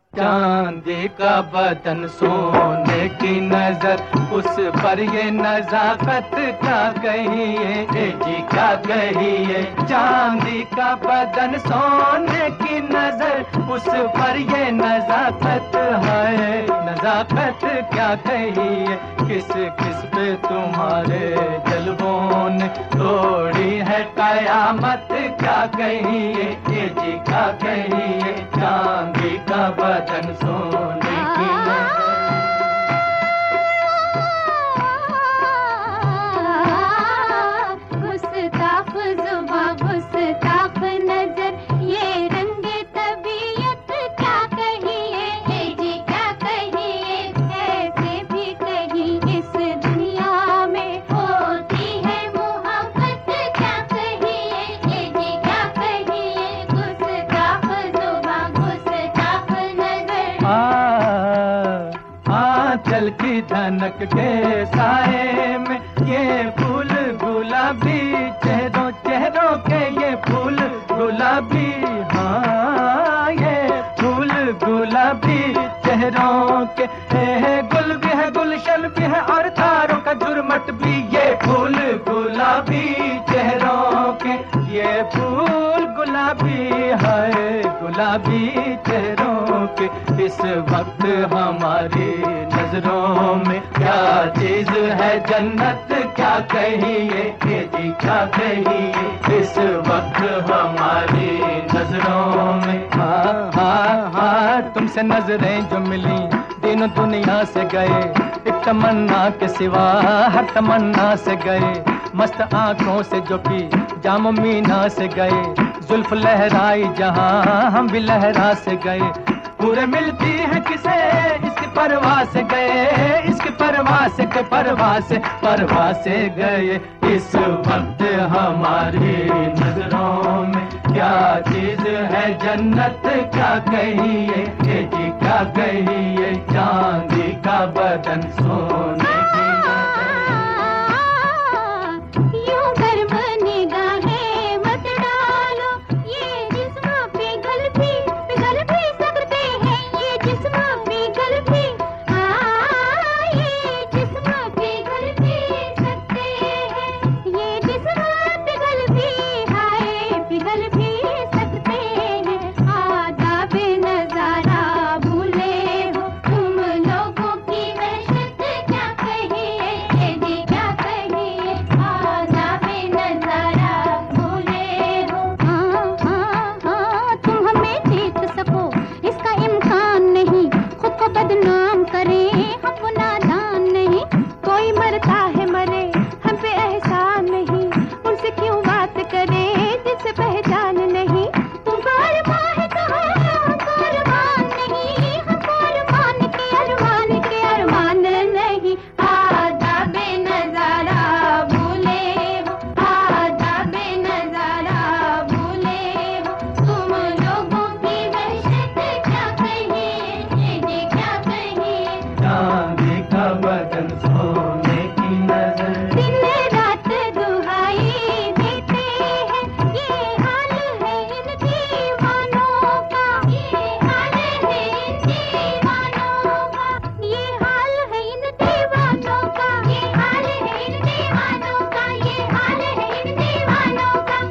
चांदी का बदन सोने की नजर, उस पर ये नजाकत क्या कहिए जी क्या कहिए। चांदी का बदन सोने की नजर, उस पर ये नजाकत है, नजाकत क्या कहिए। किस किस पे तुम्हारे जलवों ने तोड़ी है कयामत क्या कहिए जी क्या कहिए। चांदी का बदन सोने की नजर। गुस्ताख जुबां गुस्ताख नजर, ये रंगे तबीयत क्या कहिए जी क्या कहिए। ऐसे भी कहीं इस दुनिया में होती है मोहब्बत क्या कहिए जी क्या कहिए। गुस्ताख जुबां गुस्ताख नजर। आंचल की धनक के साए में ये फूल गुलाबी, चेहरों चेहरों के ये फूल गुलाबी। हाँ ये फूल गुलाबी चेहरों के, गुल भी है गुलशन भी है और तारों का जुर्मट भी। ये फूल गुलाबी चेहरों के, ये फूल गुलाबी है, गुलाबी चेहरों के। इस वक्त हमारी नजरों में क्या चीज है जन्नत क्या कहिए जी क्या कहिए। इस वक्त हमारी नजरों में हाँ तुमसे नजरें जो मिली तीनों दुनिया से गए। एक तमन्ना के सिवा हर तमन्ना से गए। मस्त आंखों से जो पी जाम मीना से गए। जुल्फ लहराई जहां हम भी लहरा से गए। पूरे मिलती है किसे इसकी परवाह से गए, इसकी परवाह से के परवाह से गए। इस वक्त हमारी नजरों में क्या चीज है जन्नत क्या कहिए जी क्या कहिए। चांदी का बदन सोने की यूं गर्म निगाहें मत डालो, ये जिस्म पिघल भी सकते हैं। ये जिस्म पिघल भी, ये जिस्म पिघल भी सकते हैं। ये जिस्म पिघल भी, हाय पिघल भी सकते हैं। आदाब नजारा भूले हो तुम लोगों की वहशत क्या कहिए जी क्या कहिए। आदाब नजारा भूले हो। हाँ तुम हमें देख सको इसका इम्कान नहीं। खुद को बदनाम करें हम वो नादान नहीं। कोई मरता है मरे हम पे एहसान नहीं। उनसे क्यों बात करें जिनसे पहचान नहीं। तुमको अरमान है कहाँ हमको अरमान नहीं। हमको अरमान के अरमान नहीं। आदाब नजारा भूले हो, आदाब नजारा भूले हो। तुम लोगों की वहशत क्या कहिए जी क्या कहिए। चांदी का बदन सोने की नजर। दिन रात दुहाई देते हैं, ये हाल है इन दीवानों का। ये हाल है इन दीवानों का। ये हाल है इन दीवानों का। ये हाल है इन दीवानों का। ये हाल है इन दीवानों का।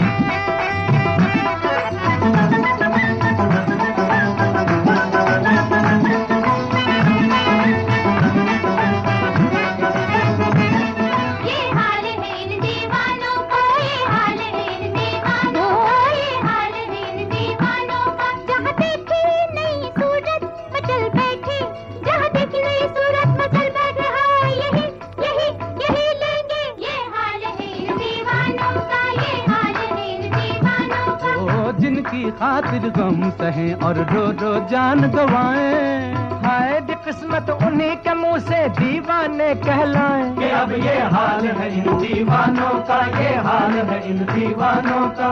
ये हाल है इन दीवानों का। ये हाल है इन दीवानों का। ये हाल है इन दीवानों का। जहाँ देखी नई सूरत मचल बैठे, जहाँ देखी नई सूरत मचल बैठे। हाँ यही लेंगे। ये हाल है इन दीवानों का। ये हाल है इन दीवानों का। ओ जिनकी खातिर गम सहे और रो रो जान गवाएं। हाय दी किस्मत उन्हीं के मुंह से दीवाने कहलाएं। कि अब ये हाल है इन दीवानों का। ये हाल है इन दीवानों का।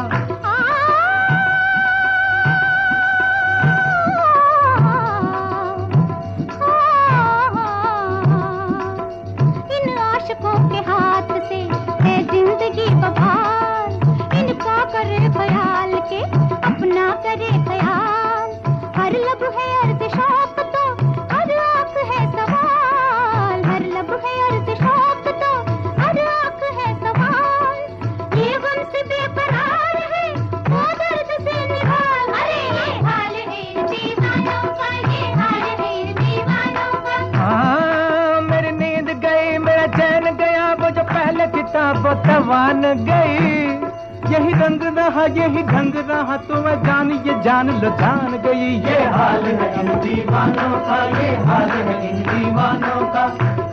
इन आशिकों के हाथ से है जिंदगी बहार। इनका करे ख्याल के अपना करे ख्याल। हर लब है अर्ज शौक तो हर आंख है सवाल, हर लब है अर्ज शौक तो हर आंख है सवाल। ये गम से बेकरार है वो दर्द से निहाल। अरे ये हाल है इन दीवानों का, ये हाल है इन दीवानों का। हाँ मेरी नींद गई, मेरा चैन गया, वो जो पहले किताब तवान गई। यही रंग रहा यही ढंग रहा तो मैं जान ये जान लो जान गई। ये हाल है इन दीवानों का, ये हाल है इन दीवानों का।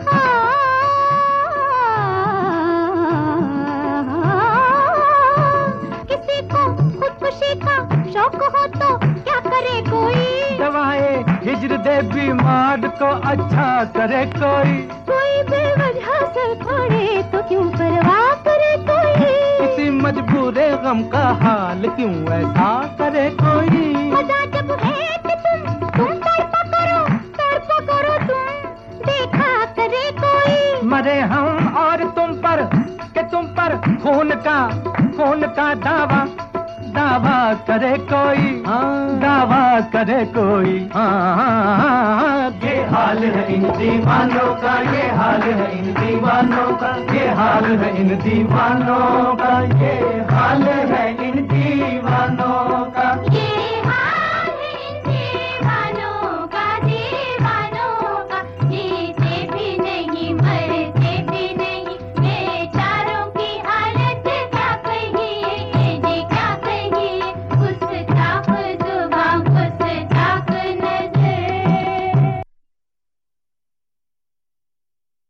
किसी को खुदकुशी का शौक हो तो क्या करे कोई, दवाए हिजर दे बीमार को अच्छा करे कोई। कोई बेवजह से खोड़े तो क्यों परवाह करे कोई, किसी मजबूरे गम का हाल क्यों ऐसा करे कोई। मजा जब है कि तुम तड़पा करो तुम, देखा करे कोई। मरे हम और तुम पर कि तुम पर खून का दावा करे कोई, दावा करे कोई। ये हाल है इन दीवानों का, ये हाल है इन दीवानों का, ये हाल है इन दीवानों का, ये